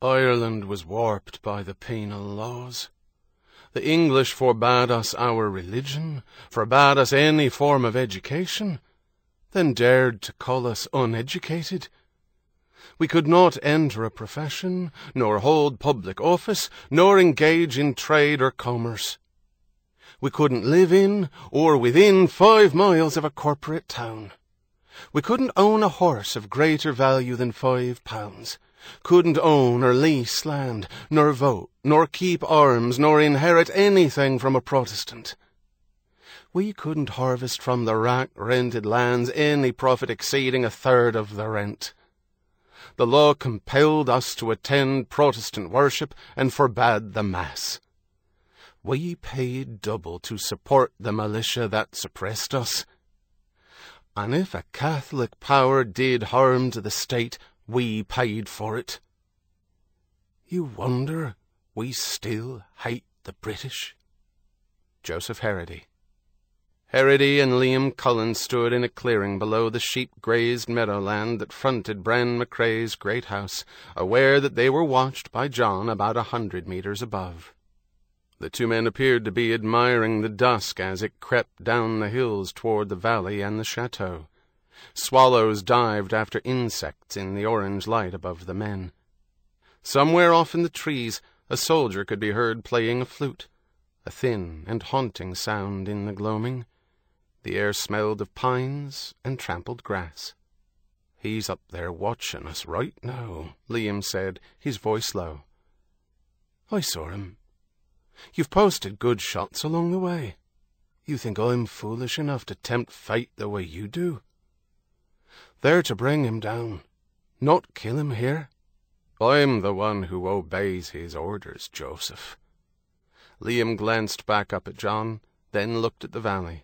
Ireland was warped by the penal laws. The English forbade us our religion, forbade us any form of education, then dared to call us uneducated. We could not enter a profession, nor hold public office, nor engage in trade or commerce. We couldn't live in or within 5 miles of a corporate town. We couldn't own a horse of greater value than £5, couldn't own or lease land, nor vote, nor keep arms, nor inherit anything from a Protestant. We couldn't harvest from the rack-rented lands any profit exceeding 1/3 of the rent. The law compelled us to attend Protestant worship and forbade the Mass. We paid double to support the militia that suppressed us. And if a Catholic power did harm to the state, we paid for it. You wonder we still hate the British? Joseph Harrody. Harrody and Liam Cullen stood in a clearing below the sheep-grazed meadowland that fronted Bran McCrae's great house, aware that they were watched by John about 100 meters above. The 2 men appeared to be admiring the dusk as it crept down the hills toward the valley and the chateau. Swallows dived after insects in the orange light above the men. Somewhere off in the trees, a soldier could be heard playing a flute, a thin and haunting sound in the gloaming. The air smelled of pines and trampled grass. "He's up there watching us right now," Liam said, his voice low. "I saw him. You've posted good shots along the way. You think I'm foolish enough to tempt fate the way you do? They're to bring him down, not kill him here. I'm the one who obeys his orders, Joseph." Liam glanced back up at John, then looked at the valley.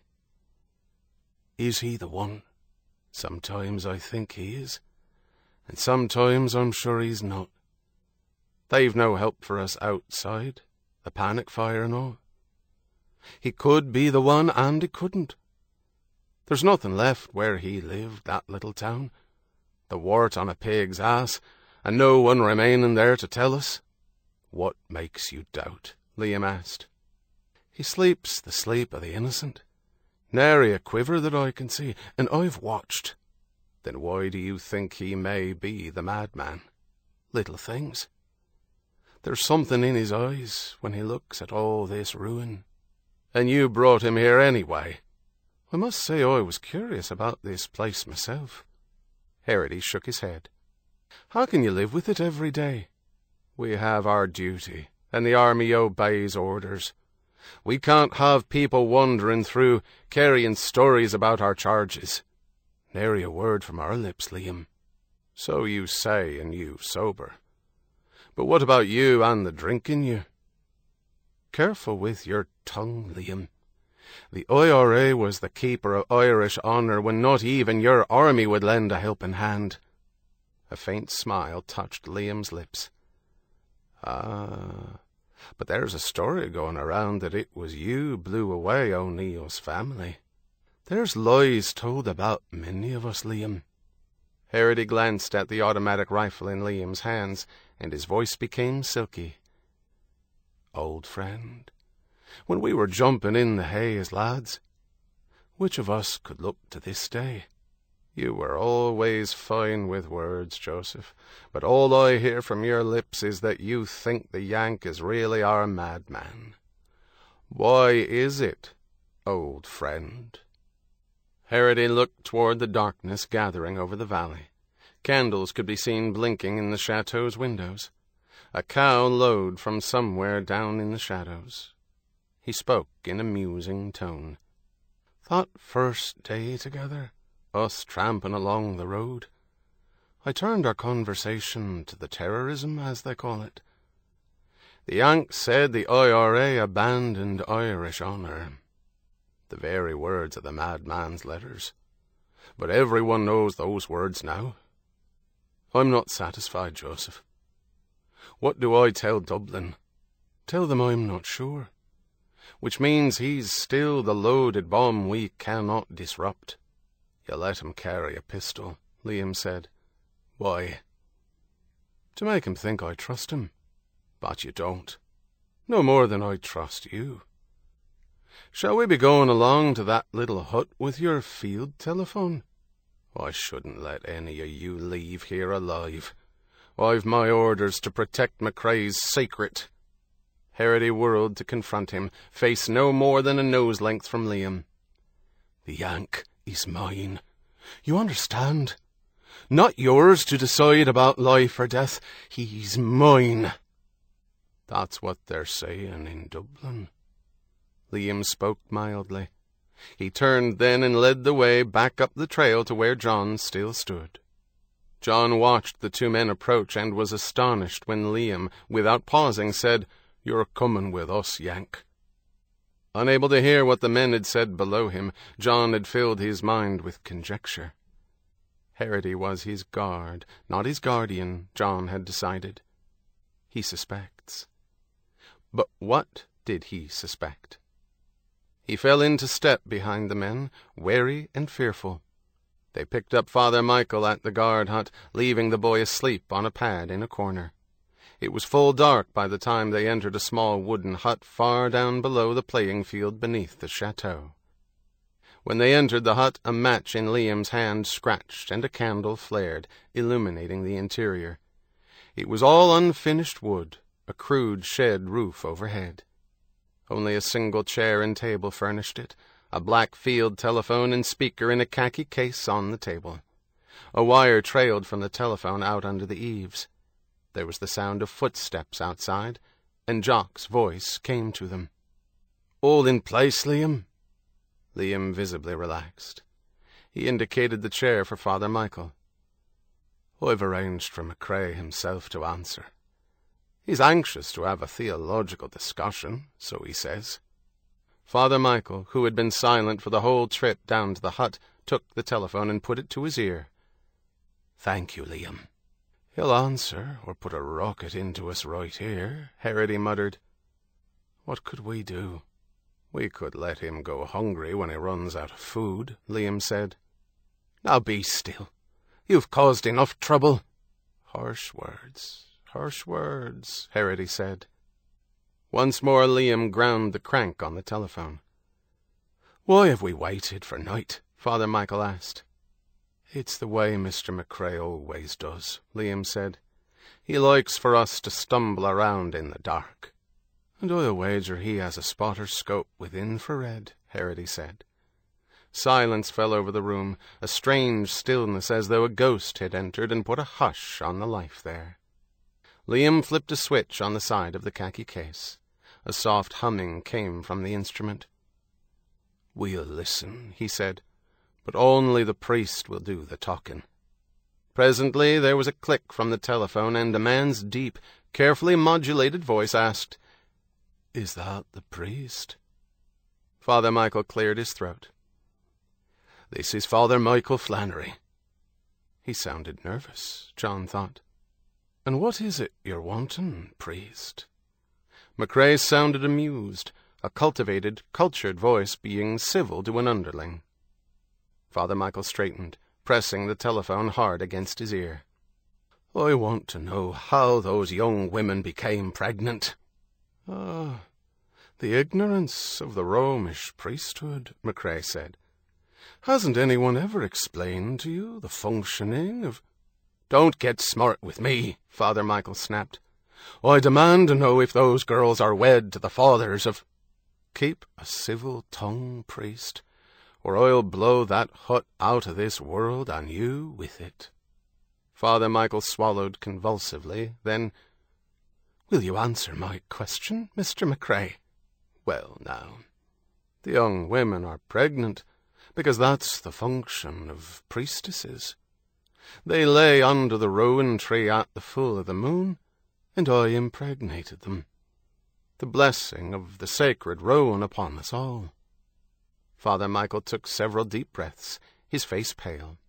"Is he the one? Sometimes I think he is, and sometimes I'm sure he's not. They've no help for us outside, the panic fire and all. He could be the one, and he couldn't. There's nothing left where he lived, that little town. The wart on a pig's ass, and no one remaining there to tell us." "What makes you doubt?" Liam asked. "He sleeps the sleep of the innocent. Nary a quiver that I can see, and I've watched." "Then why do you think he may be the madman?" "Little things. There's something in his eyes when he looks at all this ruin." "And you brought him here anyway?" "I must say I was curious about this place myself." Harrody shook his head. "How can you live with it every day?" "We have our duty, and the army obeys orders. We can't have people wandering through, carrying stories about our charges." "Nary a word from our lips, Liam." "So you say, and you sober. But what about you and the drink in you?" "Careful with your tongue, Liam. The IRA was the keeper of Irish honour when not even your army would lend a helping hand." A faint smile touched Liam's lips. "Ah, but there's a story going around that it was you blew away O'Neill's family." "There's lies told about many of us, Liam." Harrody glanced at the automatic rifle in Liam's hands, and his voice became silky. "Old friend, when we were jumping in the hay as lads, which of us could look to this day?" "You were always fine with words, Joseph, but all I hear from your lips is that you think the Yank is really our madman. Why is it, old friend?" Harrody looked toward the darkness gathering over the valley. Candles could be seen blinking in the chateau's windows. A cow lowed from somewhere down in the shadows. He spoke in a musing tone. "That first day together, us tramping along the road, I turned our conversation to the terrorism, as they call it. The Yanks said the IRA abandoned Irish honour. The very words of the madman's letters. But everyone knows those words now. I'm not satisfied, Joseph. What do I tell Dublin? Tell them I'm not sure. Which means he's still the loaded bomb we cannot disrupt." "You let him carry a pistol," Liam said. "Why?" to make him think I trust him. But you don't. No more than I trust you. Shall we be going along to that little hut with your field telephone? I shouldn't let any of you leave here alive. I've my orders to protect Macrae's secret. Harrity whirled to confront him, face no more than a nose length from Liam. The Yank is mine. You understand? Not yours to decide about life or death. He's mine. That's what they're saying in Dublin. Liam spoke mildly. He turned then and led the way back up the trail to where John still stood. John watched the two men approach and was astonished when Liam, without pausing, said, "You're coming with us, Yank." Unable to hear what the men had said below him, John had filled his mind with conjecture. Harrity was his guard, not his guardian, John had decided. He suspects. But what did he suspect? He fell into step behind the men, wary and fearful. They picked up Father Michael at the guard hut, leaving the boy asleep on a pad in a corner. It was full dark by the time they entered a small wooden hut far down below the playing field beneath the chateau. When they entered the hut, a match in Liam's hand scratched and a candle flared, illuminating the interior. It was all unfinished wood, a crude shed roof overhead. Only a single chair and table furnished it, a black field telephone and speaker in a khaki case on the table. A wire trailed from the telephone out under the eaves. There was the sound of footsteps outside, and Jock's voice came to them. "All in place, Liam?" Liam visibly relaxed. He indicated the chair for Father Michael. "I've arranged for Macrae himself to answer. He's anxious to have a theological discussion, so he says." Father Michael, who had been silent for the whole trip down to the hut, took the telephone and put it to his ear. "Thank you, Liam." "He'll answer, or put a rocket into us right here," Harrity muttered. "What could we do?" "We could let him go hungry when he runs out of food," Liam said. "Now be still. You've caused enough trouble." "Harsh words, Harrity said. Once more Liam ground the crank on the telephone. "Why have we waited for night?" Father Michael asked. "It's the way Mr. Macrae always does," Liam said. "He likes for us to stumble around in the dark." "And I'll wager he has a spotter scope with infrared," Harrity said. Silence fell over the room, a strange stillness as though a ghost had entered and put a hush on the life there. Liam flipped a switch on the side of the khaki case. A soft humming came from the instrument. "We'll listen," he said, "but only the priest will do the talking." Presently there was a click from the telephone, and a man's deep, carefully modulated voice asked, "Is that the priest?" Father Michael cleared his throat. "This is Father Michael Flannery." He sounded nervous, John thought. "And what is it you're wanting, priest?" Macrae sounded amused, a cultivated, cultured voice being civil to an underling. Father Michael straightened, pressing the telephone hard against his ear. "I want to know how those young women became pregnant." "Ah, the ignorance of the Romish priesthood," Macrae said. "Hasn't anyone ever explained to you the functioning of—" "Don't get smart with me," Father Michael snapped. "I demand to know if those girls are wed to the fathers of—" "Keep a civil tongue, priest, or I'll blow that hut out of this world and you with it." Father Michael swallowed convulsively, then, "Will you answer my question, Mr. Macrae?" "Well, now, the young women are pregnant, because that's the function of priestesses. They lay under the rowan tree at the full of the moon, and I impregnated them. The blessing of the sacred rowan upon us all." Father Michael took several deep breaths, his face pale.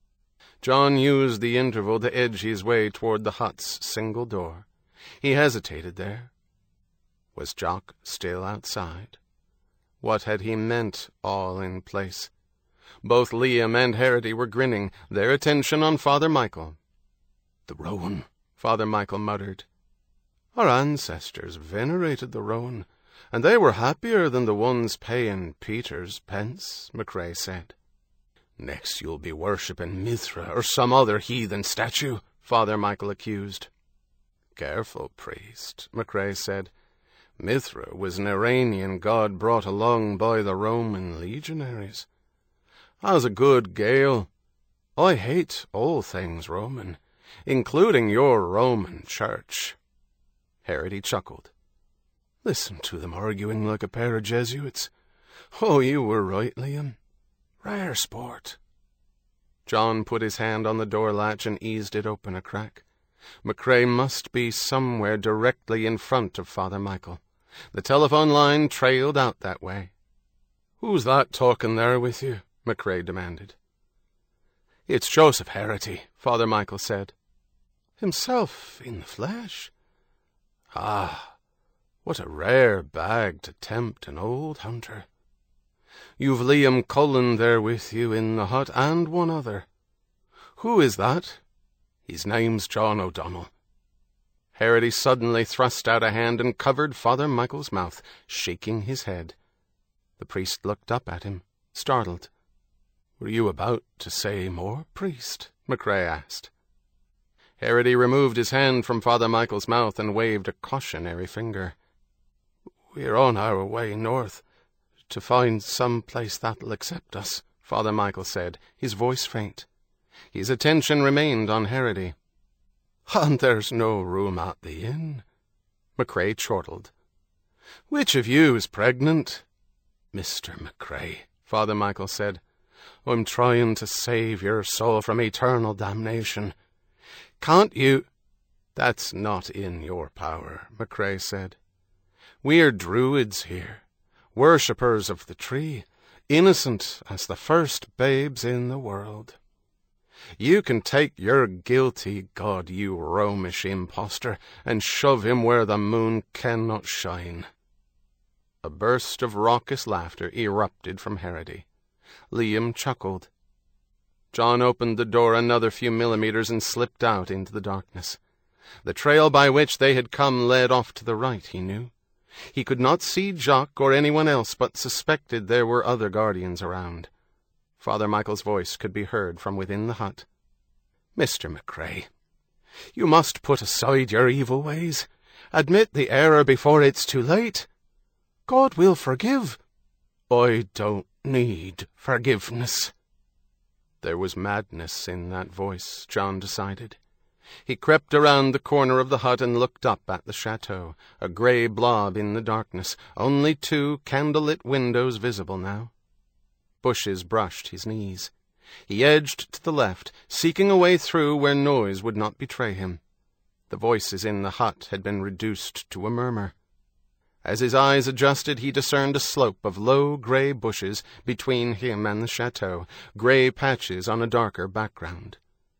John used the interval to edge his way toward the hut's single door. He hesitated there. Was Jock still outside? What had he meant, all in place? Both Liam and Harrity were grinning, their attention on Father Michael. "The rowan," Father Michael muttered. Our ancestors venerated the rowan, and they were happier than the ones paying Peter's pence, Macrae said. Next you'll be worshipping Mithra or some other heathen statue, Father Michael accused. Careful, priest, Macrae said. Mithra was an Iranian god brought along by the Roman legionaries. As a good Gael, I hate all things Roman, including your Roman church. Harrody chuckled. Listen to them arguing like a pair of Jesuits. Oh, you were right, Liam. Rare sport. John put his hand on the door latch and eased it open a crack. Macrae must be somewhere directly in front of Father Michael. The telephone line trailed out that way. Who's that talking there with you? Macrae demanded. It's Joseph Harrity, Father Michael said. Himself in the flesh? Ah, what a rare bag to tempt an old hunter. You've Liam Cullen there with you in the hut, and one other. Who is that? His name's John O'Donnell. Harrity suddenly thrust out a hand and covered Father Michael's mouth, shaking his head. The priest looked up at him, startled. Were you about to say more, priest? Macrae asked. Harrity removed his hand from Father Michael's mouth and waved a cautionary finger. We're on our way north, to find some place that'll accept us, Father Michael said, his voice faint. His attention remained on Harrity. And there's no room at the inn. Macrae chortled. Which of you is pregnant? Mr. Macrae, Father Michael said. I'm trying to save your soul from eternal damnation. Can't you— That's not in your power, Macrae said. We're druids here, worshippers of the tree, innocent as the first babes in the world. You can take your guilty god, you Romish impostor, and shove him where the moon cannot shine. A burst of raucous laughter erupted from Harrity. Liam chuckled. John opened the door another few millimeters and slipped out into the darkness. The trail by which they had come led off to the right, he knew. He could not see Jock or anyone else, but suspected there were other guardians around. Father Michael's voice could be heard from within the hut. Mr. Macrae, you must put aside your evil ways. Admit the error before it's too late. God will forgive. I don't need forgiveness. There was madness in that voice, John decided. He crept around the corner of the hut and looked up at the chateau, a grey blob in the darkness, only 2 candle-lit windows visible now. Bushes brushed his knees. He edged to the left, seeking a way through where noise would not betray him. The voices in the hut had been reduced to a murmur. As his eyes adjusted, he discerned a slope of low grey bushes between him and the chateau, grey patches on a darker background.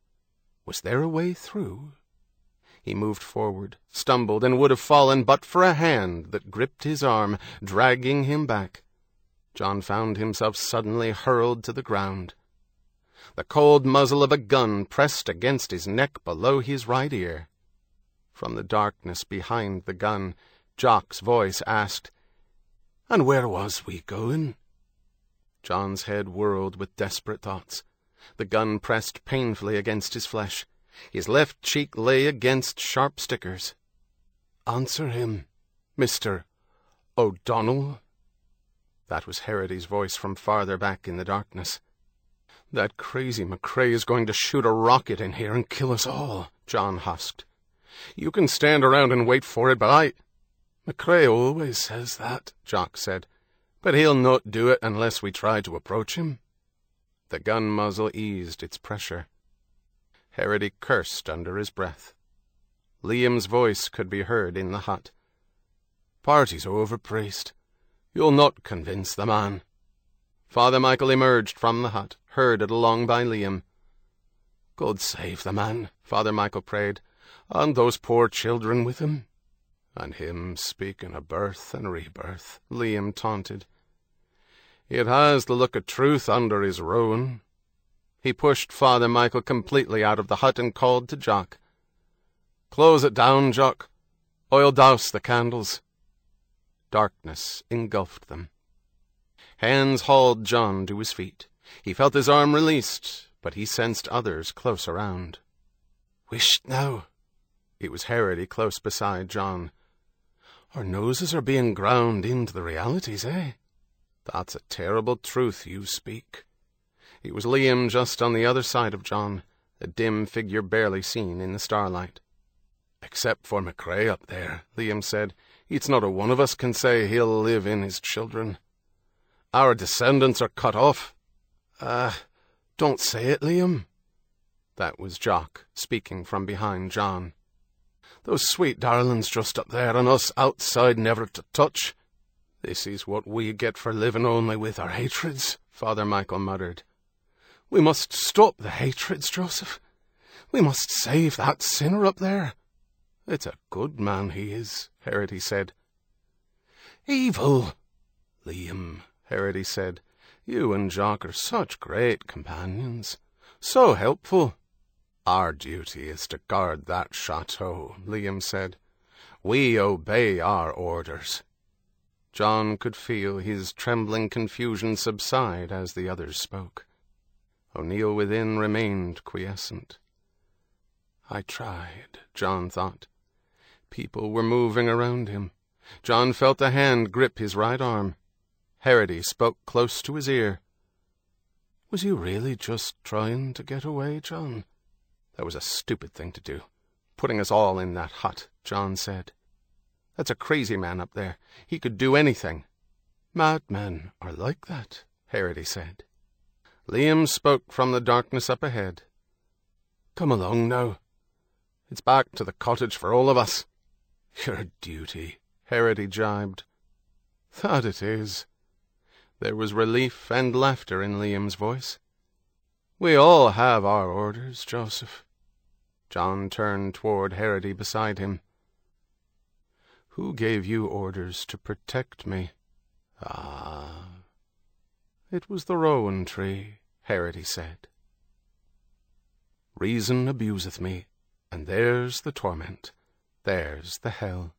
Was there a way through? He moved forward, stumbled, and would have fallen but for a hand that gripped his arm, dragging him back. John found himself suddenly hurled to the ground. The cold muzzle of a gun pressed against his neck below his right ear. From the darkness behind the gun, Jock's voice asked, "And where was we going?" John's head whirled with desperate thoughts. The gun pressed painfully against his flesh. His left cheek lay against sharp stickers. "Answer him, Mr. O'Donnell." That was Harrity's voice from farther back in the darkness. "That crazy Macrae is going to shoot a rocket in here and kill us all," John husked. "You can stand around and wait for it, but Macrae always says that," Jock said, "but he'll not do it unless we try to approach him." The gun muzzle eased its pressure. Harrity cursed under his breath. Liam's voice could be heard in the hut. "Party's over, priest. You'll not convince the man." Father Michael emerged from the hut, herded along by Liam. "God save the man," Father Michael prayed, "and those poor children with him." "And him speaking of birth and rebirth," Liam taunted. "It has the look of truth under his rowan." He pushed Father Michael completely out of the hut and called to Jock. Close it down, Jock. I'll douse the candles." Darkness engulfed them. Hands hauled John to his feet. He felt his arm released, but he sensed others close around. "Whisht now." It was Harrody close beside John. "Our noses are being ground into the realities, eh? That's a terrible truth you speak." It was Liam just on the other side of John, a dim figure barely seen in the starlight. "Except for McCrae up there," Liam said, "it's not a one of us can say he'll live in his children. Our descendants are cut off." Don't say it, Liam." That was Jock, speaking from behind John. "Those sweet darlings just up there, and us outside never to touch. This is what we get for living only with our hatreds," Father Michael muttered. "We must stop the hatreds, Joseph. We must save that sinner up there." "It's a good man he is," Harrody said. "Evil." "Liam," Harrody said, "you and Jock are such great companions, so helpful." "Our duty is to guard that chateau," Liam said. "We obey our orders." John could feel his trembling confusion subside as the others spoke. O'Neill within remained quiescent. I tried, John thought. People were moving around him. John felt a hand grip his right arm. Harrody spoke close to his ear. "Was you really just trying to get away, John?" "That was a stupid thing to do, putting us all in that hut," John said. "That's a crazy man up there. He could do anything." "Madmen are like that," Harrody said. Liam spoke from the darkness up ahead. "Come along now. It's back to the cottage for all of us." "Your duty," Harrody jibed. "That it is." There was relief and laughter in Liam's voice. "We all have our orders, Joseph." John turned toward Harrody beside him. "Who gave you orders to protect me?" "Ah." "It was the rowan tree," Harrody said. "Reason abuseth me, and there's the torment. There's the hell."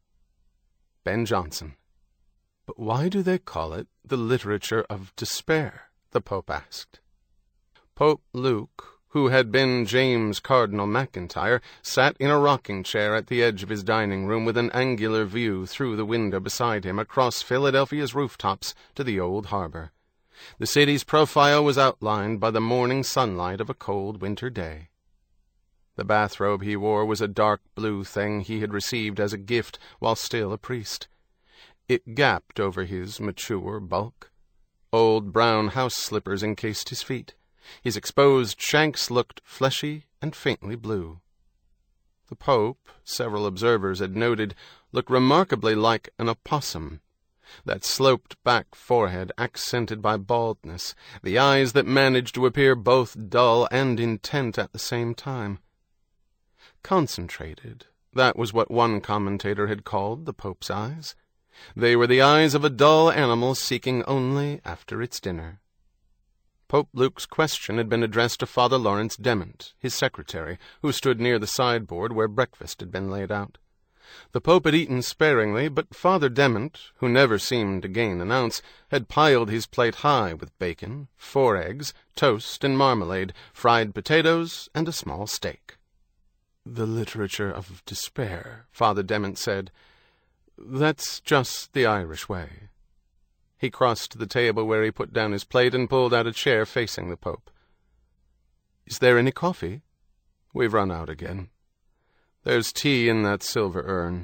Ben Jonson. "But why do they call it the literature of despair?" the Pope asked. Pope Luke, who had been James Cardinal MacIntyre, sat in a rocking chair at the edge of his dining room with an angular view through the window beside him across Philadelphia's rooftops to the old harbor. The city's profile was outlined by the morning sunlight of a cold winter day. The bathrobe he wore was a dark blue thing he had received as a gift while still a priest. It gapped over his mature bulk. Old brown house slippers encased his feet. His exposed shanks looked fleshy and faintly blue. The Pope, several observers had noted, looked remarkably like an opossum. That sloped-back forehead accented by baldness, the eyes that managed to appear both dull and intent at the same time. Concentrated, that was what one commentator had called the Pope's eyes. They were the eyes of a dull animal seeking only after its dinner. Pope Luke's question had been addressed to Father Lawrence Dement, his secretary, who stood near the sideboard where breakfast had been laid out. The Pope had eaten sparingly, but Father Dement, who never seemed to gain an ounce, had piled his plate high with bacon, 4 eggs, toast and marmalade, fried potatoes, and a small steak. "The literature of despair," Father Dement said. "That's just the Irish way." He crossed to the table where he put down his plate and pulled out a chair facing the Pope. "Is there any coffee?" "We've run out again. There's tea in that silver urn."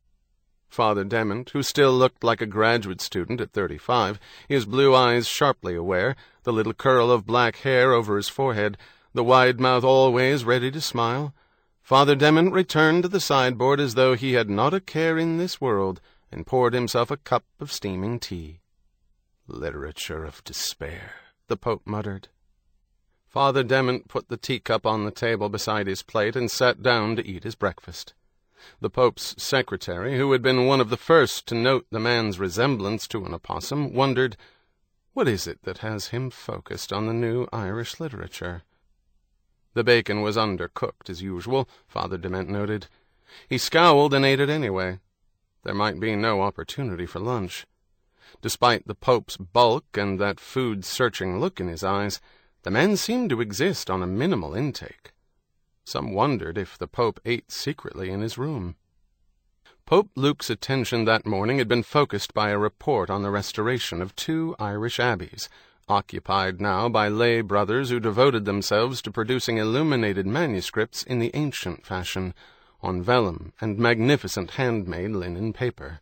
Father Dement, who still looked like a graduate student at 35, his blue eyes sharply aware, the little curl of black hair over his forehead, the wide mouth always ready to smile, Father Dement returned to the sideboard as though he had not a care in this world, and poured himself a cup of steaming tea. "Literature of despair," the Pope muttered. Father Dement put the teacup on the table beside his plate and sat down to eat his breakfast. The Pope's secretary, who had been one of the first to note the man's resemblance to an opossum, wondered, what is it that has him focused on the new Irish literature? The bacon was undercooked as usual, Father Dement noted. He scowled and ate it anyway. There might be no opportunity for lunch. Despite the Pope's bulk and that food-searching look in his eyes, the man seemed to exist on a minimal intake. Some wondered if the Pope ate secretly in his room. Pope Luke's attention that morning had been focused by a report on the restoration of 2 Irish abbeys, occupied now by lay brothers who devoted themselves to producing illuminated manuscripts in the ancient fashion, on vellum and magnificent handmade linen paper.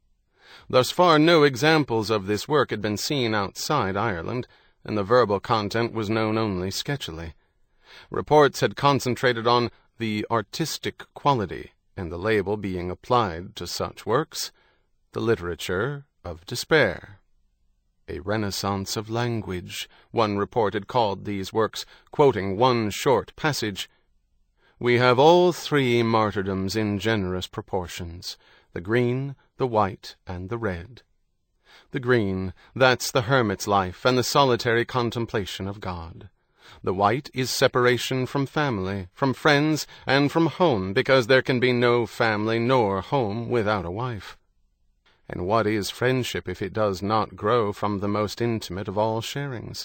Thus far no examples of this work had been seen outside Ireland, and the verbal content was known only sketchily. Reports had concentrated on the artistic quality, and the label being applied to such works, the literature of despair. A renaissance of language, one report had called these works, quoting one short passage. "We have all 3 martyrdoms in generous proportions, the green, the white, and the red. The green, that's the hermit's life and the solitary contemplation of God. The white is separation from family, from friends, and from home, because there can be no family nor home without a wife. And what is friendship if it does not grow from the most intimate of all sharings?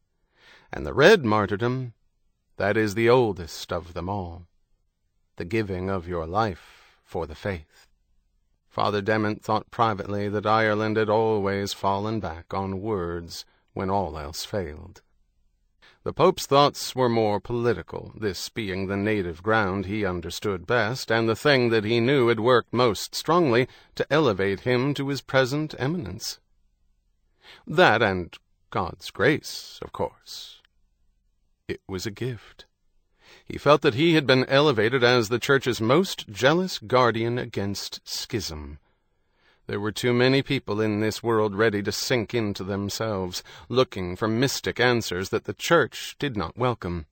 And the red martyrdom, that is the oldest of them all, the giving of your life for the faith." Father Dement thought privately that Ireland had always fallen back on words when all else failed. The Pope's thoughts were more political, this being the native ground he understood best, and the thing that he knew had worked most strongly to elevate him to his present eminence. That and God's grace, of course. It was a gift. He felt that he had been elevated as the Church's most jealous guardian against schism. There were too many people in this world ready to sink into themselves, looking for mystic answers that the Church did not welcome.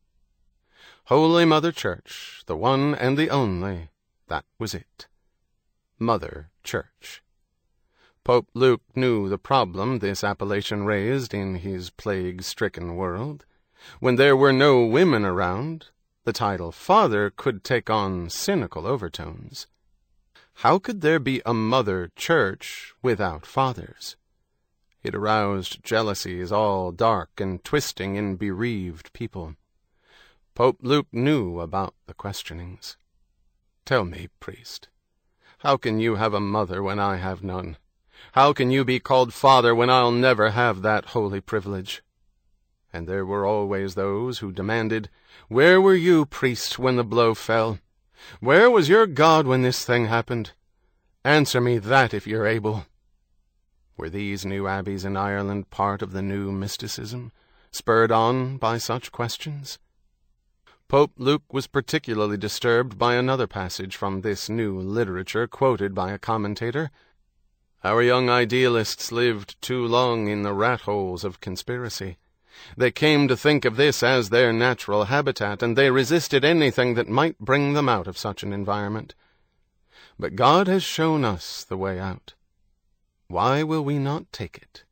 Holy Mother Church, the one and the only, that was it. Mother Church. Pope Luke knew the problem this appellation raised in his plague-stricken world. When there were no women around, the title Father could take on cynical overtones. How could there be a Mother Church without fathers? It aroused jealousies all dark and twisting in bereaved people. Pope Luke knew about the questionings. "Tell me, priest, how can you have a mother when I have none? How can you be called father when I'll never have that holy privilege?" And there were always those who demanded, "Where were you, priest, when the blow fell? Where was your God when this thing happened? Answer me that if you're able." Were these new abbeys in Ireland part of the new mysticism, spurred on by such questions? Pope Luke was particularly disturbed by another passage from this new literature quoted by a commentator. "Our young idealists lived too long in the rat-holes of conspiracy. They came to think of this as their natural habitat, and they resisted anything that might bring them out of such an environment. But God has shown us the way out. Why will we not take it?"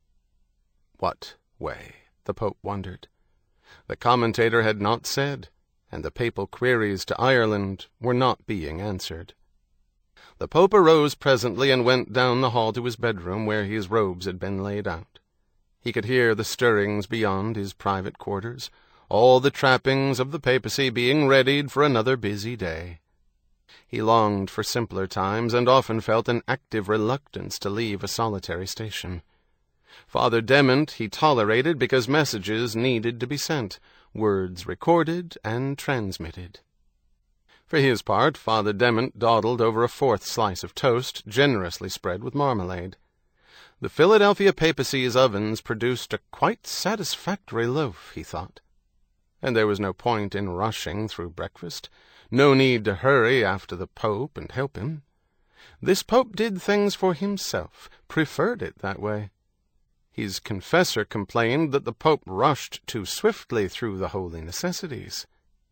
What way? The Pope wondered. The commentator had not said, and the papal queries to Ireland were not being answered. The Pope arose presently and went down the hall to his bedroom, where his robes had been laid out. He could hear the stirrings beyond his private quarters, all the trappings of the papacy being readied for another busy day. He longed for simpler times, and often felt an active reluctance to leave a solitary station. Father Dement he tolerated because messages needed to be sent, words recorded and transmitted. For his part, Father Dement dawdled over a 4th slice of toast, generously spread with marmalade. The Philadelphia papacy's ovens produced a quite satisfactory loaf, he thought. And there was no point in rushing through breakfast, no need to hurry after the Pope and help him. This Pope did things for himself, preferred it that way. His confessor complained that the Pope rushed too swiftly through the holy necessities.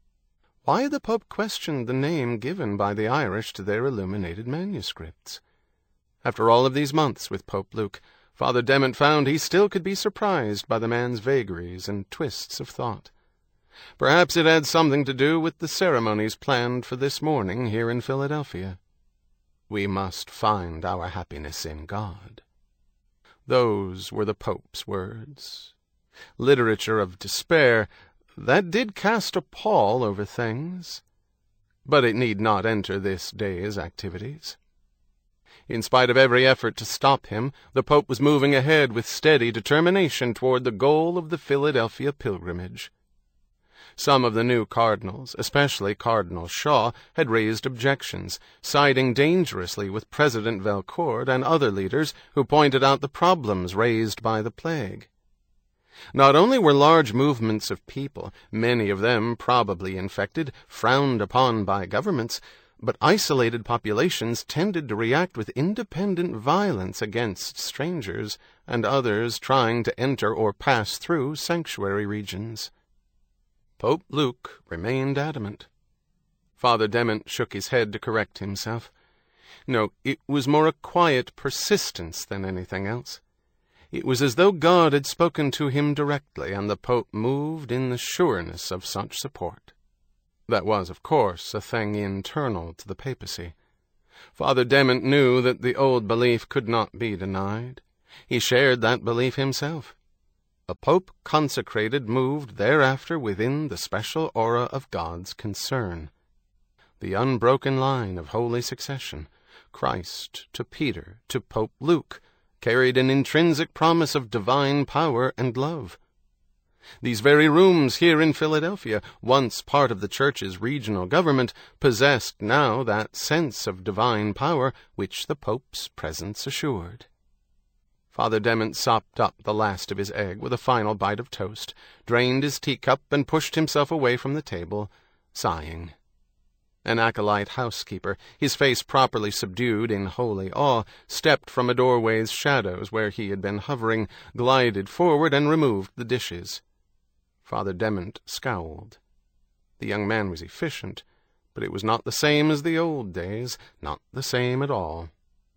Why the Pope questioned the name given by the Irish to their illuminated manuscripts. After all of these months with Pope Luke, Father Dement found he still could be surprised by the man's vagaries and twists of thought. Perhaps it had something to do with the ceremonies planned for this morning here in Philadelphia. We must find our happiness in God. Those were the Pope's words. Literature of despair, that did cast a pall over things, but it need not enter this day's activities. In spite of every effort to stop him, the Pope was moving ahead with steady determination toward the goal of the Philadelphia pilgrimage. Some of the new cardinals, especially Cardinal Shaw, had raised objections, siding dangerously with President Valcourt and other leaders who pointed out the problems raised by the plague. Not only were large movements of people, many of them probably infected, frowned upon by governments, but isolated populations tended to react with independent violence against strangers and others trying to enter or pass through sanctuary regions. Pope Luke remained adamant. Father Dement shook his head to correct himself. No, it was more a quiet persistence than anything else. It was as though God had spoken to him directly, and the Pope moved in the sureness of such support. That was, of course, a thing internal to the papacy. Father Dement knew that the old belief could not be denied. He shared that belief himself. A pope consecrated moved thereafter within the special aura of God's concern. The unbroken line of holy succession, Christ to Peter to Pope Luke, carried an intrinsic promise of divine power and love. These very rooms here in Philadelphia, once part of the Church's regional government, possessed now that sense of divine power which the Pope's presence assured. Father Dement sopped up the last of his egg with a final bite of toast, drained his teacup, and pushed himself away from the table, sighing. An acolyte housekeeper, his face properly subdued in holy awe, stepped from a doorway's shadows where he had been hovering, glided forward, and removed the dishes. Father Dement scowled. The young man was efficient, but it was not the same as the old days, not the same at all.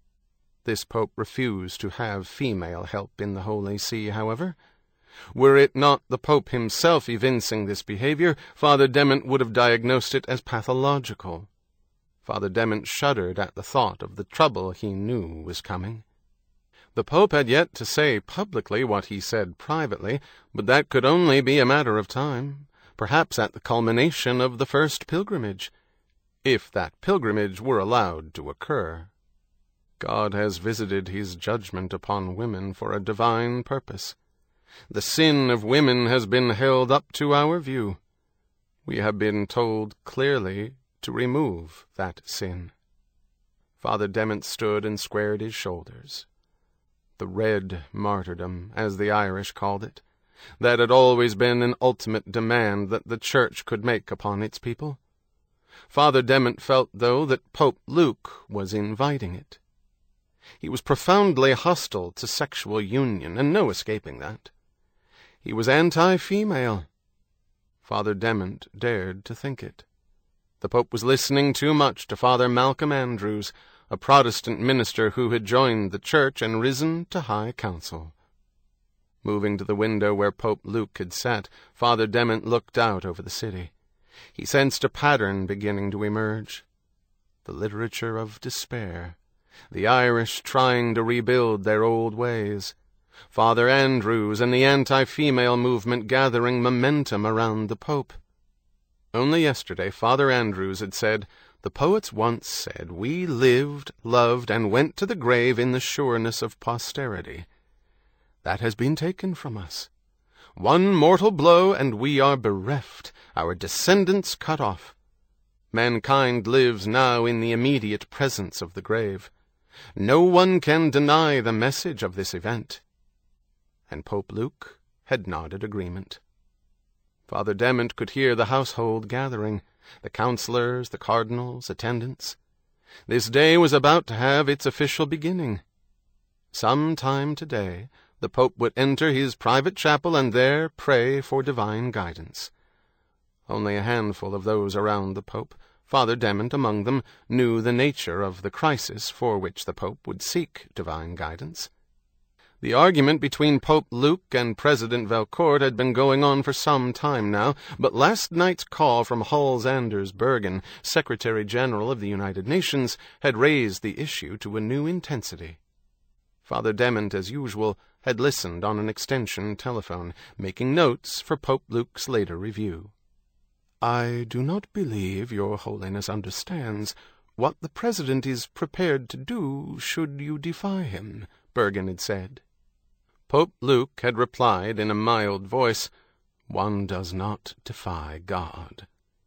This pope refused to have female help in the Holy See, however. Were it not the Pope himself evincing this behavior, Father Dement would have diagnosed it as pathological. Father Dement shuddered at the thought of the trouble he knew was coming. The Pope had yet to say publicly what he said privately, but that could only be a matter of time, perhaps at the culmination of the first pilgrimage, if that pilgrimage were allowed to occur. God has visited his judgment upon women for a divine purpose. The sin of women has been held up to our view. We have been told clearly to remove that sin. Father Dement stood and squared his shoulders. The red martyrdom, as the Irish called it, that had always been an ultimate demand that the Church could make upon its people. Father Dement felt, though, that Pope Luke was inviting it. He was profoundly hostile to sexual union, and no escaping that. He was anti-female. Father Dement dared to think it. The Pope was listening too much to Father Malcolm Andrews, a Protestant minister who had joined the Church and risen to high council. Moving to the window where Pope Luke had sat, Father Dement looked out over the city. He sensed a pattern beginning to emerge. The literature of despair. The Irish trying to rebuild their old ways. Father Andrews and the anti-female movement gathering momentum around the Pope. Only yesterday Father Andrews had said, "The poets once said, we lived, loved, and went to the grave in the sureness of posterity. That has been taken from us. One mortal blow, and we are bereft, our descendants cut off. Mankind lives now in the immediate presence of the grave. No one can deny the message of this event." And Pope Luke had nodded agreement. Father Dement could hear the household gathering, the councillors, the cardinals, attendants. This day was about to have its official beginning. Some time today, the Pope would enter his private chapel and there pray for divine guidance. Only a handful of those around the Pope, Father Dement among them, knew the nature of the crisis for which the Pope would seek divine guidance. The argument between Pope Luke and President Valcourt had been going on for some time now, but last night's call from Huls Anders Bergen, Secretary-General of the United Nations, had raised the issue to a new intensity. Father Dement, as usual, had listened on an extension telephone, making notes for Pope Luke's later review. "I do not believe Your Holiness understands what the President is prepared to do should you defy him," Bergen had said. Pope Luke had replied in a mild voice, "One does not defy God."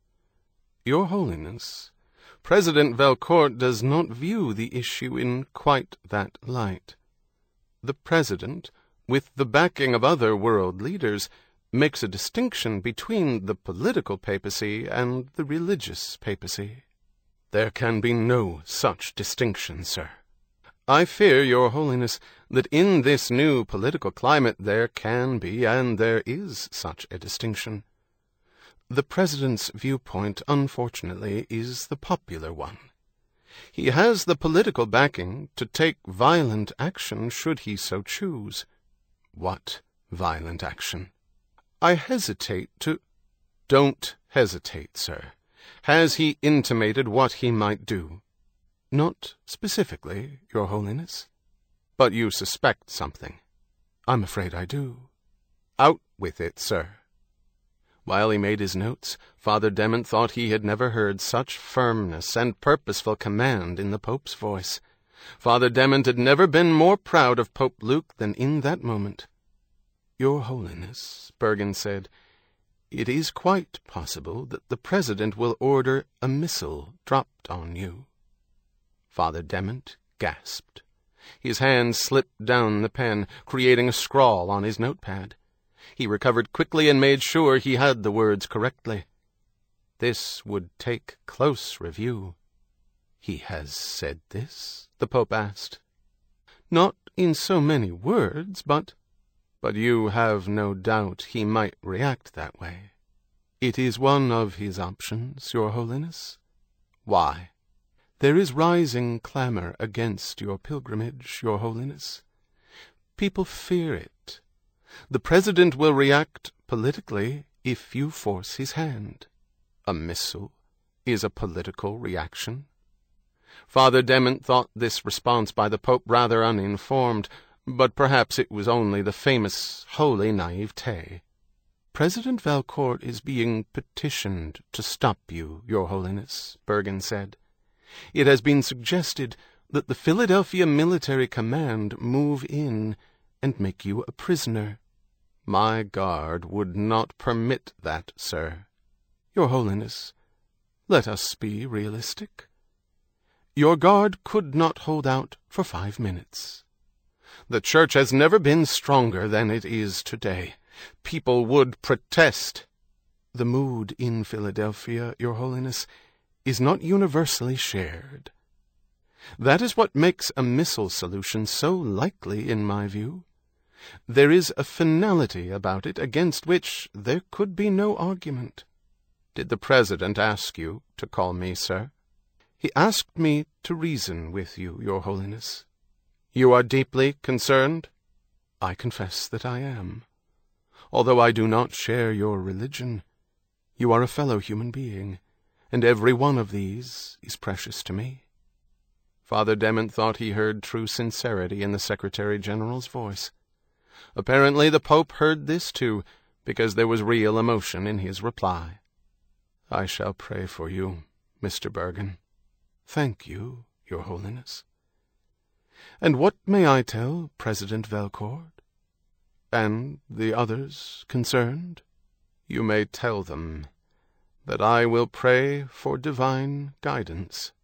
"Your Holiness, President Valcourt does not view the issue in quite that light. The President, with the backing of other world leaders, makes a distinction between the political papacy and the religious papacy." "There can be no such distinction, sir." "I fear, Your Holiness, that in this new political climate there can be, and there is, such a distinction. The President's viewpoint, unfortunately, is the popular one. He has the political backing to take violent action should he so choose." "What violent action?" "I hesitate to—" "Don't hesitate, sir. Has he intimated what he might do?" "Not specifically, Your Holiness." "But you suspect something?" "I'm afraid I do." "Out with it, sir." While he made his notes, Father Dement thought he had never heard such firmness and purposeful command in the Pope's voice. Father Dement had never been more proud of Pope Luke than in that moment. "Your Holiness," Bergen said, "it is quite possible that the President will order a missile dropped on you." Father Dement gasped. His hand slipped down the pen, creating a scrawl on his notepad. He recovered quickly and made sure he had the words correctly. This would take close review. "He has said this?" the Pope asked. "Not in so many words, but—" "But you have no doubt he might react that way?" "It is one of his options, Your Holiness." "Why?" "There is rising clamor against your pilgrimage, Your Holiness. People fear it. The President will react politically if you force his hand." "A missile is a political reaction?" Father Dement thought this response by the Pope rather uninformed, but perhaps it was only the famous holy naivete. "President Valcourt is being petitioned to stop you, Your Holiness," Bergen said. "It has been suggested that the Philadelphia Military Command move in and make you a prisoner." "My guard would not permit that, sir." "Your Holiness, let us be realistic. Your guard could not hold out for 5 minutes. The Church has never been stronger than it is today. People would protest." "The mood in Philadelphia, Your Holiness, is not universally shared. That is what makes a missile solution so likely, in my view. There is a finality about it against which there could be no argument." "Did the President ask you to call me, sir?" "He asked me to reason with you, Your Holiness." "You are deeply concerned?" "I confess that I am. Although I do not share your religion, you are a fellow human being, and every one of these is precious to me." Father Dement thought he heard true sincerity in the Secretary-General's voice. Apparently the Pope heard this too, because there was real emotion in his reply. "I shall pray for you, Mr. Bergen." "Thank you, Your Holiness." "And what may I tell President Valcourt? And the others concerned?" "You may tell them that I will pray for divine guidance."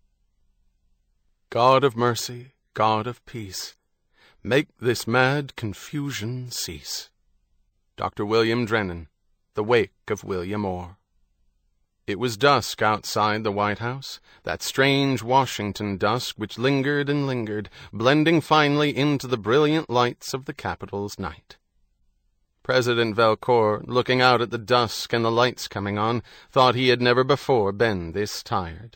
God of mercy, God of peace, make this mad confusion cease. Dr. William Drennan, The Wake of William Orr. It was dusk outside the White House, that strange Washington dusk which lingered and lingered, blending finally into the brilliant lights of the Capitol's night. President Valcourt, looking out at the dusk and the lights coming on, thought he had never before been this tired.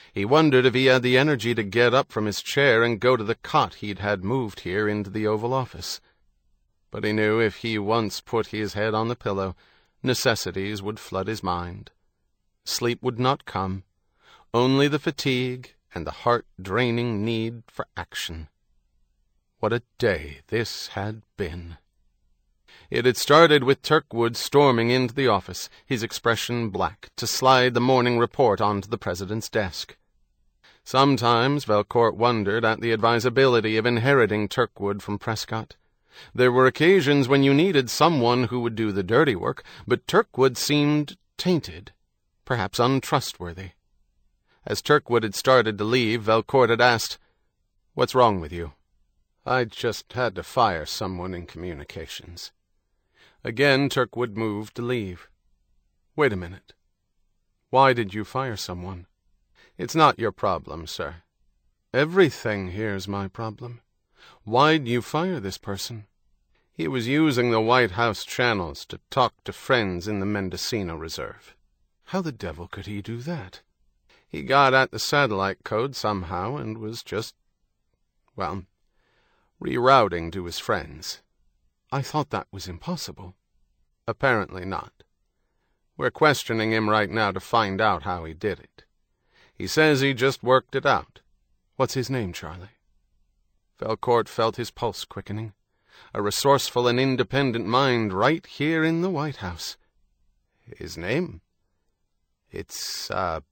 He wondered if he had the energy to get up from his chair and go to the cot he'd had moved here into the Oval Office. But he knew if he once put his head on the pillow, necessities would flood his mind. Sleep would not come, only the fatigue and the heart-draining need for action. What a day this had been! It had started with Turkwood storming into the office, his expression black, to slide the morning report onto the president's desk. Sometimes Valcourt wondered at the advisability of inheriting Turkwood from Prescott. There were occasions when you needed someone who would do the dirty work, but Turkwood seemed tainted, perhaps untrustworthy. As Turkwood had started to leave, Valcourt had asked, "What's wrong with you?" "I just had to fire someone in communications." Again Turkwood moved to leave. "Wait a minute. Why did you fire someone?" "It's not your problem, sir." "Everything here's my problem. Why'd you fire this person?" "He was using the White House channels to talk to friends in the Mendocino Reserve." "How the devil could he do that?" "He got at the satellite code somehow and was just, well, rerouting to his friends." "I thought that was impossible." "Apparently not. We're questioning him right now to find out how he did it. He says he just worked it out." "What's his name, Charlie?" Valcourt felt his pulse quickening. A resourceful and independent mind right here in the White House. "His name? It's,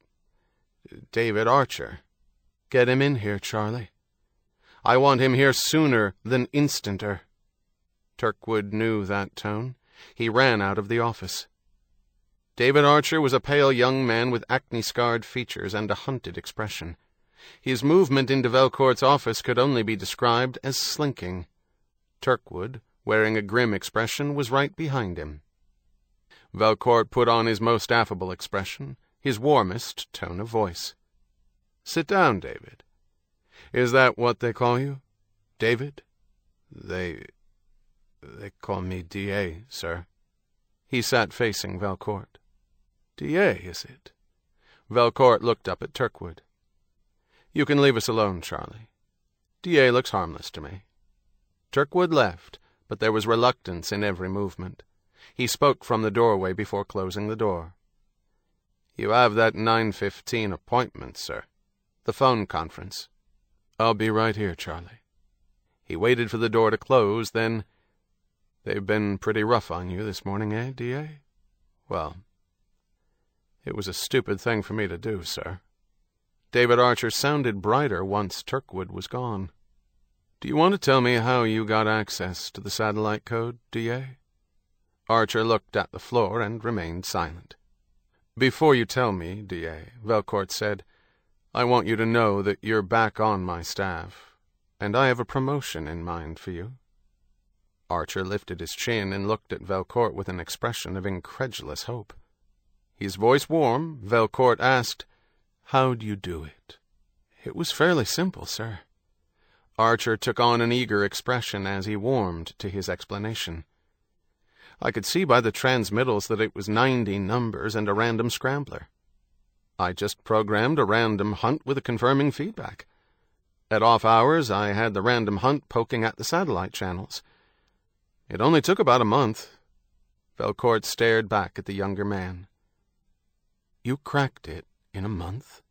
David Archer." "Get him in here, Charlie." "I want him here sooner than instanter." Turkwood knew that tone. He ran out of the office. David Archer was a pale young man with acne-scarred features and a hunted expression. His movement into Valcourt's office could only be described as slinking. Turkwood, wearing a grim expression, was right behind him. Valcourt put on his most affable expression, his warmest tone of voice. "Sit down, David. Is that what they call you? David?" They call me D.A., sir." He sat facing Valcourt. "D.A., is it?" Valcourt looked up at Turkwood. "You can leave us alone, Charlie. D.A. looks harmless to me." Turkwood left, but there was reluctance in every movement. He spoke from the doorway before closing the door. "You have that 9:15 appointment, sir. The phone conference." "I'll be right here, Charlie." He waited for the door to close, then, "They've been pretty rough on you this morning, eh, D.A.? Well, it was a stupid thing for me to do, sir." David Archer sounded brighter once Turkwood was gone. "Do you want to tell me how you got access to the satellite code, D.A.?" Archer looked at the floor and remained silent. "Before you tell me, D.A., Valcourt said, I want you to know that you're back on my staff, and I have a promotion in mind for you." Archer lifted his chin and looked at Valcourt with an expression of incredulous hope. His voice warm, Valcourt asked, "How'd you do it?" "It was fairly simple, sir." Archer took on an eager expression as he warmed to his explanation. "I could see by the transmittals that it was 90 numbers and a random scrambler. I just programmed a random hunt with a confirming feedback. At off hours, I had the random hunt poking at the satellite channels. It only took about a month." Valcourt stared back at the younger man. "You cracked it in a month?"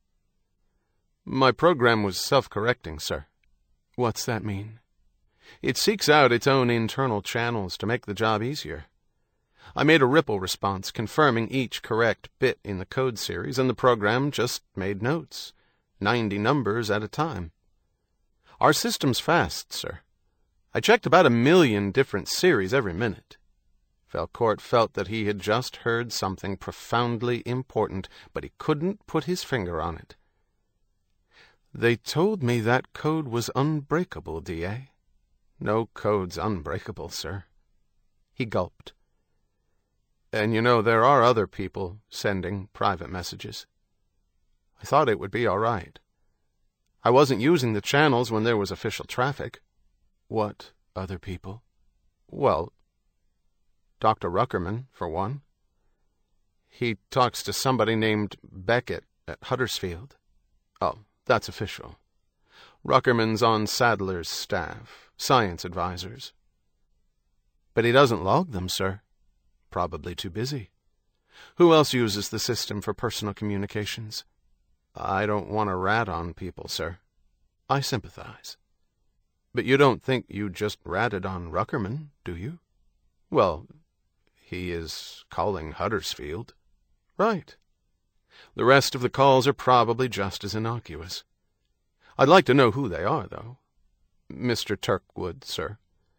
"My program was self-correcting, sir." "What's that mean?" "It seeks out its own internal channels to make the job easier. I made a ripple response confirming each correct bit in the code series, and the program just made notes, 90 numbers at a time. Our system's fast, sir. I checked about 1 million different series every minute." Valcourt felt that he had just heard something profoundly important, but he couldn't put his finger on it. "They told me that code was unbreakable, D.A. "No code's unbreakable, sir." He gulped. "And you know there are other people sending private messages. I thought it would be all right. I wasn't using the channels when there was official traffic." "What other people?" "Well, Dr. Ruckerman, for one. He talks to somebody named Beckett at Huddersfield. Oh, that's official. Ruckerman's on Sadler's staff, science advisors. But he doesn't log them, sir. Probably too busy. Who else uses the system for personal communications? I don't want to rat on people, sir. I sympathize. But you don't think you just ratted on Ruckerman, do you? Well, he is calling Huddersfield. Right. The rest of the calls are probably just as innocuous. I'd like to know who they are, though. Mr. Turkwood, sir.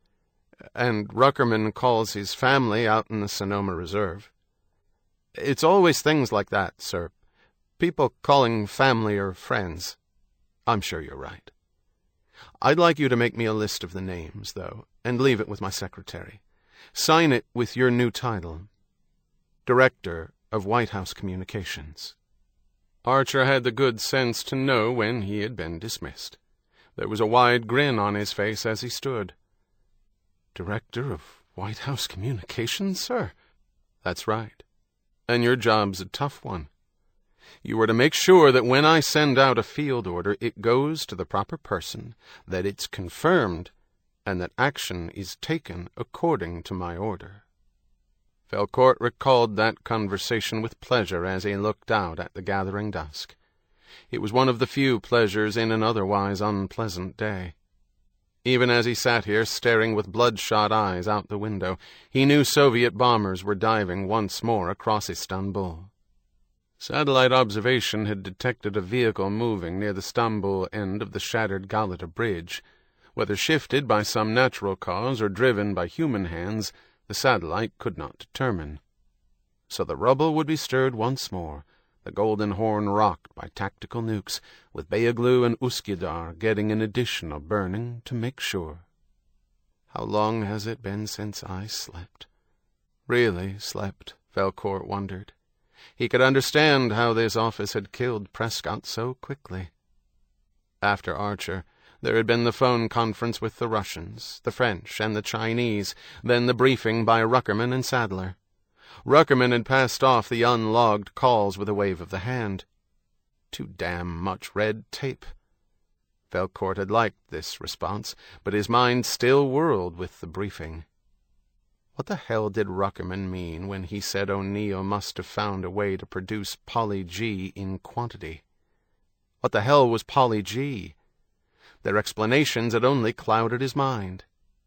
And Ruckerman calls his family out in the Sonoma Reserve. It's always things like that, sir. People calling family or friends. I'm sure you're right. I'd like you to make me a list of the names, though, and leave it with my secretary. Sign it with your new title, Director of White House Communications. Archer had the good sense to know when he had been dismissed. There was a wide grin on his face as he stood. Director of White House Communications, sir? That's right. And your job's a tough one. You are to make sure that when I send out a field order, it goes to the proper person, that it's confirmed, and that action is taken according to my order. Valcourt recalled that conversation with pleasure as he looked out at the gathering dusk. It was one of the few pleasures in an otherwise unpleasant day. Even as he sat here staring with bloodshot eyes out the window, he knew Soviet bombers were diving once more across Istanbul. Satellite observation had detected a vehicle moving near the Stamboul end of the shattered Galata Bridge. Whether shifted by some natural cause or driven by human hands, the satellite could not determine. So the rubble would be stirred once more, the Golden Horn rocked by tactical nukes, with Beyoğlu and Üsküdar getting an additional burning to make sure. How long has it been since I slept? Really slept, Valcourt wondered. He could understand how this office had killed Prescott so quickly. After Archer, there had been the phone conference with the Russians, the French, and the Chinese, then the briefing by Ruckerman and Sadler. Ruckerman had passed off the unlogged calls with a wave of the hand. Too damn much red tape. Valcourt had liked this response, but his mind still whirled with the briefing. What the hell did Ruckerman mean when he said O'Neill must have found a way to produce Poly-G in quantity? What the hell was Poly-G? Their explanations had only clouded his mind.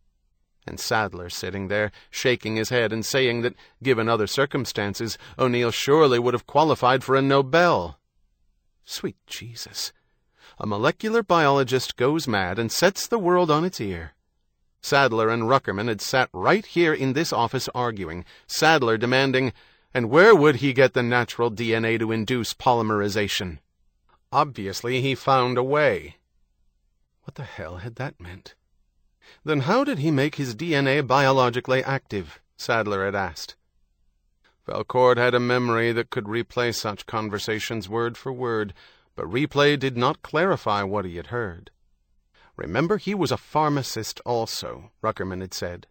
And Sadler sitting there, shaking his head and saying that, given other circumstances, O'Neill surely would have qualified for a Nobel. Sweet Jesus. A molecular biologist goes mad and sets the world on its ear. Sadler and Ruckerman had sat right here in this office arguing, Sadler demanding, and where would he get the natural DNA to induce polymerization? Obviously he found a way. What the hell had that meant? Then how did he make his DNA biologically active? Sadler had asked. Valcourt had a memory that could replay such conversations word for word, but replay did not clarify what he had heard. Remember, he was a pharmacist also, Ruckerman had said.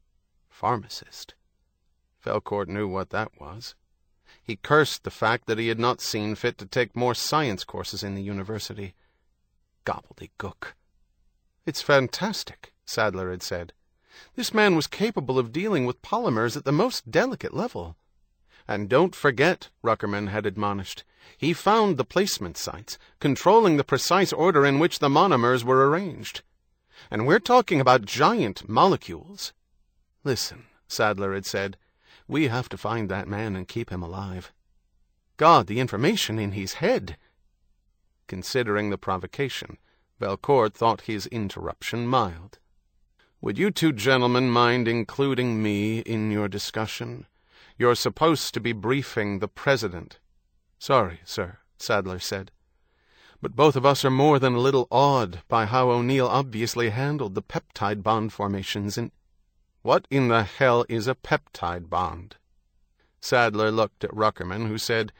Pharmacist? Valcourt knew what that was. He cursed the fact that he had not seen fit to take more science courses in the university. Gobbledygook. It's fantastic, Sadler had said. This man was capable of dealing with polymers at the most delicate level. And don't forget, Ruckerman had admonished, he found the placement sites, controlling the precise order in which the monomers were arranged. And we're talking about giant molecules. Listen, Sadler had said, we have to find that man and keep him alive. God, the information in his head! Considering the provocation, Valcourt thought his interruption mild. Would you two gentlemen mind including me in your discussion? You're supposed to be briefing the President. Sorry, sir, Sadler said. But both of us are more than a little awed by how O'Neill obviously handled the peptide bond formations in... What in the hell is a peptide bond? Sadler looked at Ruckerman, who said,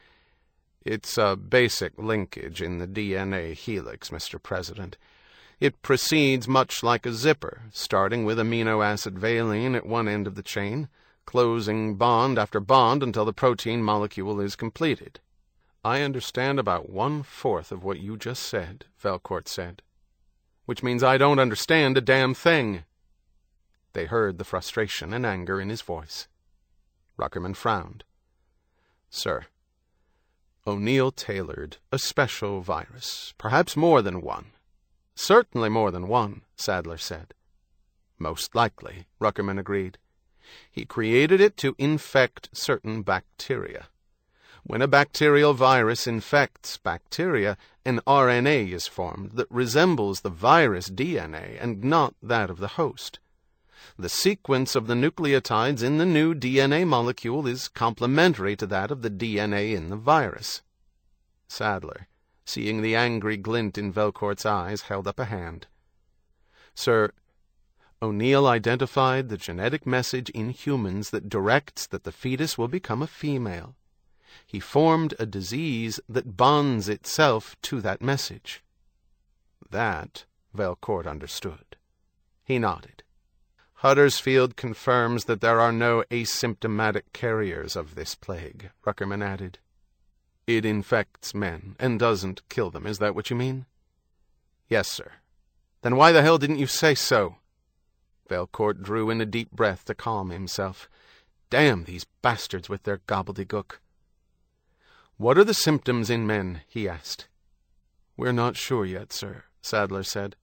It's a basic linkage in the DNA helix, Mr. President. It proceeds much like a zipper, starting with amino acid valine at one end of the chain, closing bond after bond until the protein molecule is completed. I understand about 1/4 of what you just said, Velcourt said. Which means I don't understand a damn thing. They heard the frustration and anger in his voice. Ruckerman frowned. Sir, O'Neill tailored a special virus, perhaps more than one. Certainly more than one, Sadler said. Most likely, Ruckerman agreed. He created it to infect certain bacteria. When a bacterial virus infects bacteria, an RNA is formed that resembles the virus DNA and not that of the host. The sequence of the nucleotides in the new DNA molecule is complementary to that of the DNA in the virus. Sadler, seeing the angry glint in Velcourt's eyes, held up a hand. Sir, O'Neill identified the genetic message in humans that directs that the fetus will become a female. He formed a disease that bonds itself to that message. That Velcourt understood. He nodded. Huddersfield confirms that there are no asymptomatic carriers of this plague, Ruckerman added. It infects men and doesn't kill them, is that what you mean? Yes, sir. Then why the hell didn't you say so? Velcourt drew in a deep breath to calm himself. Damn these bastards with their gobbledygook. What are the symptoms in men? He asked. We're not sure yet, sir, Sadler said.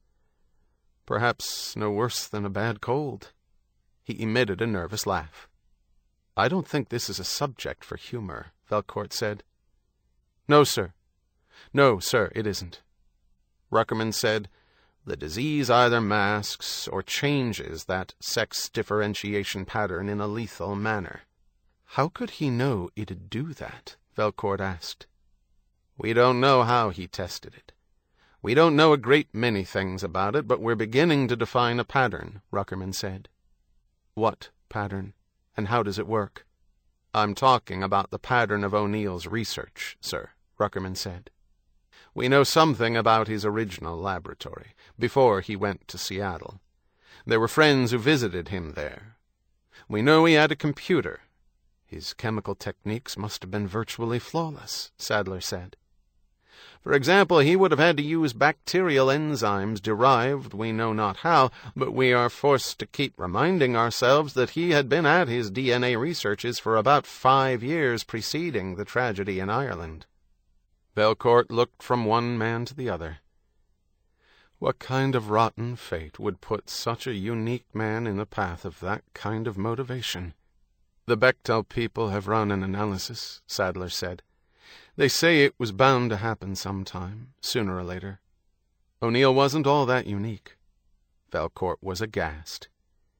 Perhaps no worse than a bad cold. He emitted a nervous laugh. I don't think this is a subject for humor, Velcourt said. No, sir. No, sir, it isn't. Ruckerman said, the disease either masks or changes that sex differentiation pattern in a lethal manner. How could he know it'd do that? Velcourt asked. We don't know how he tested it. We don't know a great many things about it, but we're beginning to define a pattern, Ruckerman said. What pattern? And how does it work? I'm talking about the pattern of O'Neill's research, sir, Ruckerman said. We know something about his original laboratory, before he went to Seattle. There were friends who visited him there. We know he had a computer. His chemical techniques must have been virtually flawless, Sadler said. For example, he would have had to use bacterial enzymes derived we know not how, but we are forced to keep reminding ourselves that he had been at his DNA researches for about 5 years preceding the tragedy in Ireland. Velcourt looked from one man to the other. What kind of rotten fate would put such a unique man in the path of that kind of motivation? The Bechtel people have run an analysis, Sadler said. They say it was bound to happen sometime, sooner or later. O'Neill wasn't all that unique. Velcourt was aghast.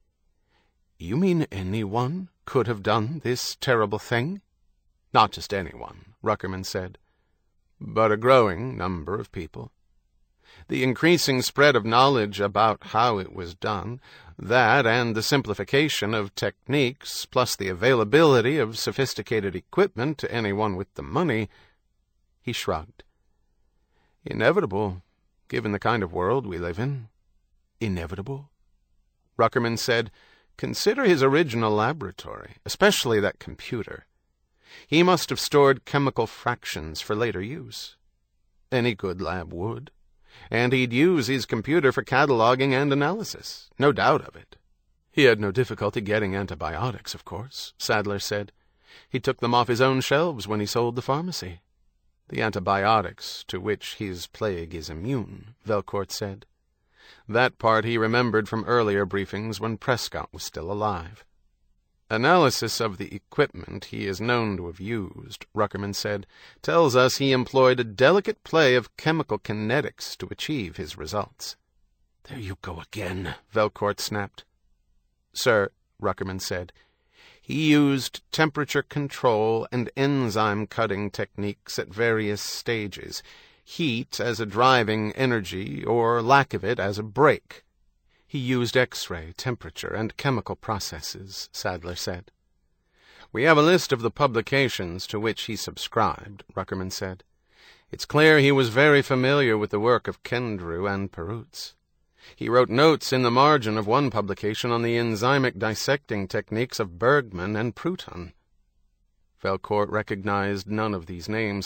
You mean anyone could have done this terrible thing? Not just anyone, Ruckerman said, but a growing number of people. The increasing spread of knowledge about how it was done, that and the simplification of techniques, plus the availability of sophisticated equipment to anyone with the money. He shrugged. Inevitable, given the kind of world we live in. Inevitable? Ruckerman said, consider his original laboratory, especially that computer. He must have stored chemical fractions for later use. Any good lab would. And he'd use his computer for cataloging and analysis, no doubt of it. He had no difficulty getting antibiotics, of course, Sadler said. He took them off his own shelves when he sold the pharmacy. The antibiotics to which his plague is immune, Velcourt said. That part he remembered from earlier briefings when Prescott was still alive. Analysis of the equipment he is known to have used, Ruckerman said, tells us he employed a delicate play of chemical kinetics to achieve his results. There you go again, Velcourt snapped. Sir, Ruckerman said, he used temperature control and enzyme cutting techniques at various stages, heat as a driving energy or lack of it as a brake. He used X-ray, temperature, and chemical processes, Sadler said. We have a list of the publications to which he subscribed, Ruckerman said. It's clear he was very familiar with the work of Kendrew and Perutz. He wrote notes in the margin of one publication on the enzymic dissecting techniques of Bergman and Pruton. Velcourt recognized none of these names,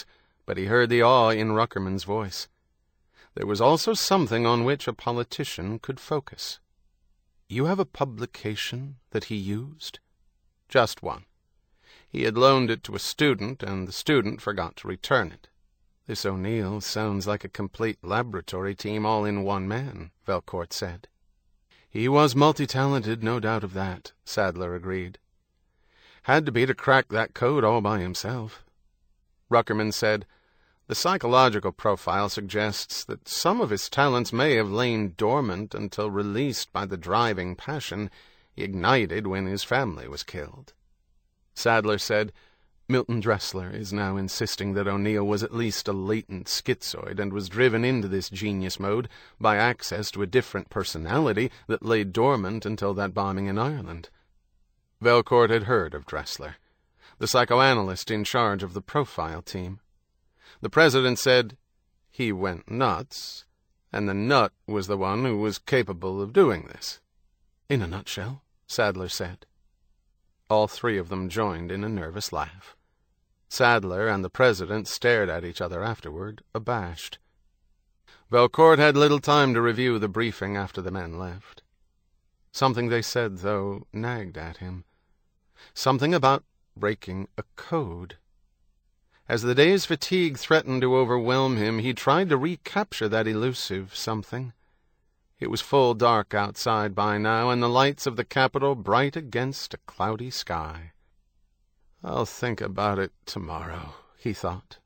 but he heard the awe in Ruckerman's voice. There was also something on which a politician could focus. "You have a publication that he used?" "Just one. He had loaned it to a student, and the student forgot to return it." "This O'Neill sounds like a complete laboratory team all in one man," Velcourt said. "He was multi-talented, no doubt of that," Sadler agreed. "Had to be to crack that code all by himself." Ruckerman said, "The psychological profile suggests that some of his talents may have lain dormant until released by the driving passion ignited when his family was killed." Sadler said, "Milton Dressler is now insisting that O'Neill was at least a latent schizoid and was driven into this genius mode by access to a different personality that lay dormant until that bombing in Ireland." Velcourt had heard of Dressler, the psychoanalyst in charge of the profile team. The president said, "He went nuts, and the nut was the one who was capable of doing this." "In a nutshell," Sadler said. All three of them joined in a nervous laugh. Sadler and the president stared at each other afterward, abashed. Velcourt had little time to review the briefing after the men left. Something they said, though, nagged at him. Something about breaking a code. As the day's fatigue threatened to overwhelm him, he tried to recapture that elusive something. It was full dark outside by now, and the lights of the Capitol bright against a cloudy sky. "I'll think about it tomorrow," he thought.